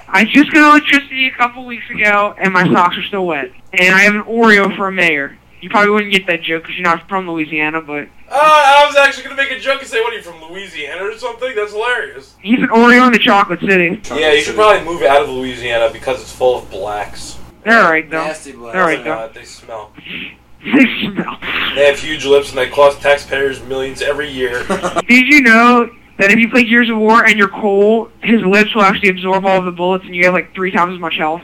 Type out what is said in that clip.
I just got electricity a couple weeks ago, and my socks are still wet. And I have an Oreo for a mayor. You probably wouldn't get that joke because you're not from Louisiana, but... I was actually going to make a joke and say, what, are you from Louisiana or something? That's hilarious. He's an Oreo in the Chocolate City. Yeah, you should probably move out of Louisiana because it's full of blacks. They're alright, though. Nasty blacks. They're alright, though. They smell. They smell. They have huge lips and they cost taxpayers millions every year. Did you know that if you play Gears of War and you're cold, his lips will actually absorb all of the bullets and you have like 3 times as much health?